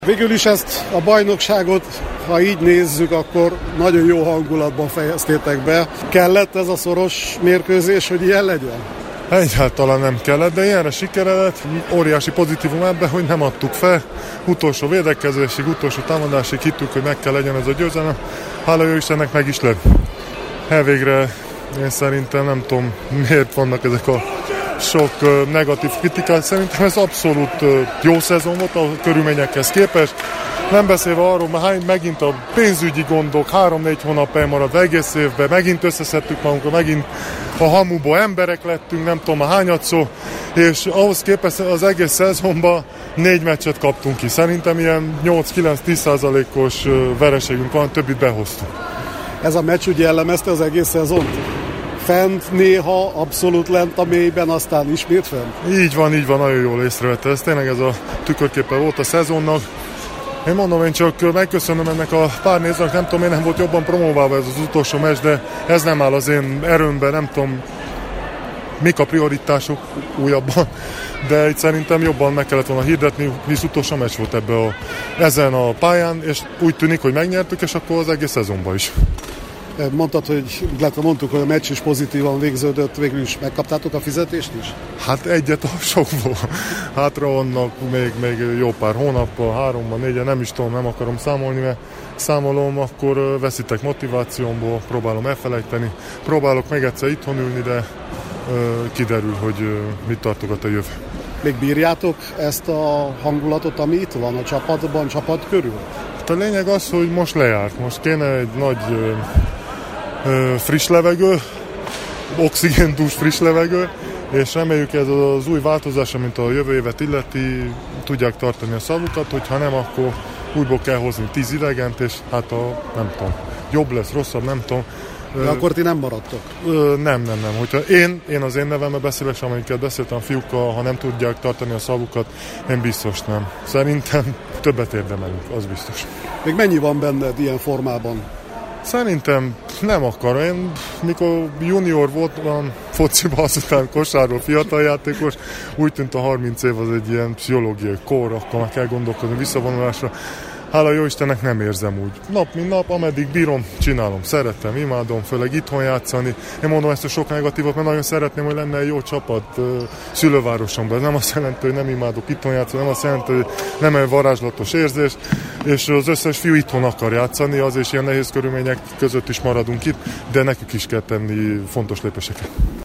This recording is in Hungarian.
Végül is ezt a bajnokságot, ha így nézzük, akkor nagyon jó hangulatban fejeztétek be. Kellett ez a szoros mérkőzés, hogy ilyen legyen? Egyáltalán nem kellett, de ilyenre sikeredet. Óriási pozitívum ebben, hogy nem adtuk fel. Utolsó védekezésig, utolsó támadásig hittük, hogy meg kell legyen ez a győzelem. Hála jó Istennek meg is lett. Elvégre én szerintem nem tudom, miért vannak ezek a sok negatív kritikát. Szerintem ez abszolút jó szezon volt a körülményekhez képest. Nem beszélve arról, mert megint a pénzügyi gondok, 3-4 hónap elmarad egész évben, megint összeszedtük magunkat, megint a hamuból emberek lettünk, nem tudom hányadszor, és ahhoz képest az egész szezonban 4 meccset kaptunk ki. Szerintem ilyen 8-9-10%-os vereségünk van, többit behoztunk. Ez a meccs ugye jellemezte az egész szezont? Fent néha, abszolút lent a mélyben, aztán ismét fent? Így van, nagyon jól észrevette. Ez tényleg ez a tükörképe volt a szezonnak. Én mondom, én csak megköszönöm ennek a pár nézőnek, nem tudom, miért nem volt jobban promoválva ez az utolsó meccs, de ez nem áll az én erőmben, nem tudom, mik a prioritások újabban, de itt szerintem jobban meg kellett volna hirdetni, hisz utolsó meccs volt ezen a pályán, és úgy tűnik, hogy megnyertük, és akkor az egész szezonban is. Mondtuk, hogy a meccs is pozitívan végződött, végül is megkaptátok a fizetést is? Hát egyet a sokból. Hátra vannak még jó pár hónappal, 3-4, nem is tudom, nem akarom számolni, mert számolom, akkor veszítek motivációmból, próbálom elfelejteni. Próbálok még egyszer itthon ülni, de kiderül, hogy mit tartogat a jövő. Még bírjátok ezt a hangulatot, ami itt van a csapatban, csapat körül? Hát a lényeg az, hogy most lejárt. Most kéne egy nagy friss levegő, oxigéndús friss levegő, és reméljük ez az új változás, mint a jövő évet illeti, tudják tartani a szavukat, hogyha nem, akkor újból kell hozni 10 idegent, és hát nem tudom, jobb lesz, rosszabb, nem tudom. De akkor ti nem maradtok? Nem. Hogyha én az én nevemmel beszélek, és amiket beszéltem a fiúkkal, ha nem tudják tartani a szavukat, én biztos nem. Szerintem többet érdemelünk, az biztos. Még mennyi van benned ilyen formában? Szerintem nem akar. Én mikor junior voltam fociban, azután kosárról fiatal játékos, úgy tűnt a 30 év az egy ilyen pszichológiai kor, akkor már kell gondolkodni visszavonulásra. Hála jó Istennek nem érzem úgy. Nap mint nap, ameddig bírom, csinálom, szeretem, imádom, főleg itthon játszani. Én mondom ezt a sok negatívot, mert nagyon szeretném, hogy lenne egy jó csapat szülővárosomban. Ez nem azt jelenti, hogy nem imádok itthon játszani, nem azt jelenti, hogy nem egy varázslatos érzés, és az összes fiú itthon akar játszani, azért ilyen nehéz körülmények között is maradunk itt, de nekük is kell tenni fontos lépéseket.